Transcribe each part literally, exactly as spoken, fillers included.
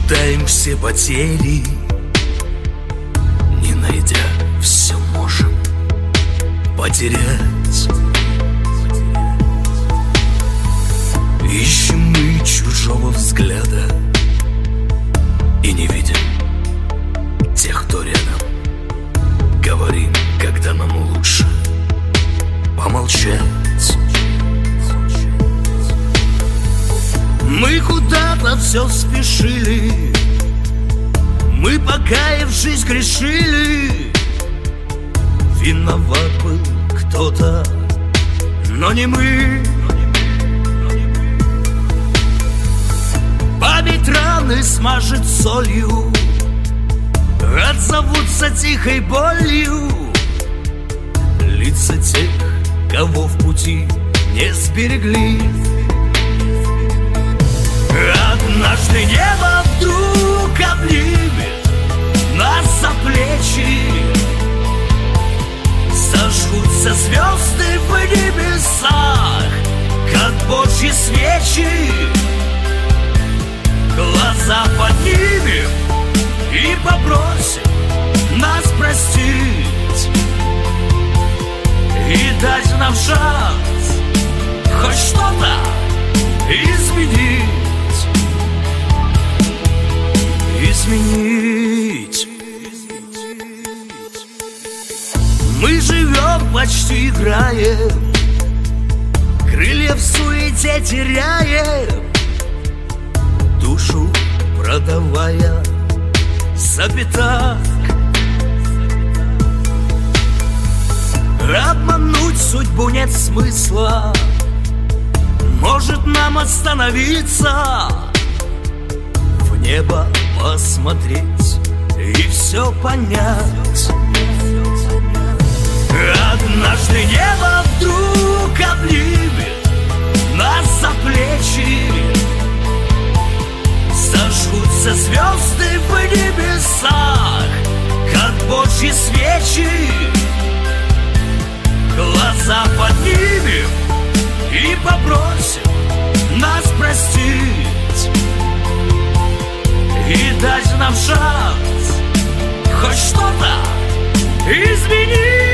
Считаем все потери, не найдя, все можем потерять. Ищем мы чужого взгляда и не видим тех, кто рядом. Говорим, когда нам лучше помолчать. Мы куда-то все спешили, мы, покаявшись, грешили. Виноват был кто-то, но не мы. Память раны смажет солью, отзовутся тихой болью лица тех, кого в пути не сберегли. Однажды небо вдруг обнимет нас за плечи, зажгутся звезды в небесах, как божьи свечи. Глаза поднимем и попросим нас простить и дать нам шанс хоть что-то изменить. Изменить. Мы живем, почти играем, крылья в суете теряем, душу продавая за пятак. Обмануть судьбу нет смысла, может нам остановиться, в небо посмотреть и все понять. Однажды небо вдруг обнимет нас за плечи, зажгутся звезды в небесах, как божьи свечи. Глаза поднимем и попросим нас простить и дать нам шанс хоть что-то изменить.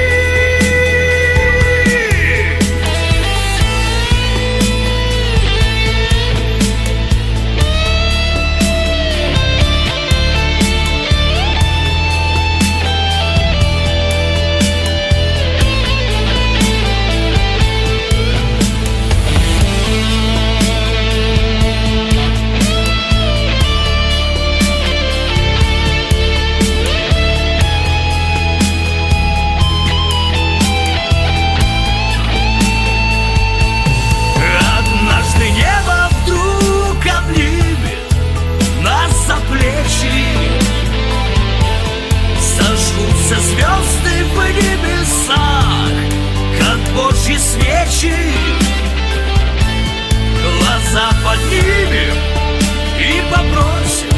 Звезды в небесах, как божьи свечи. Глаза поднимем и попросим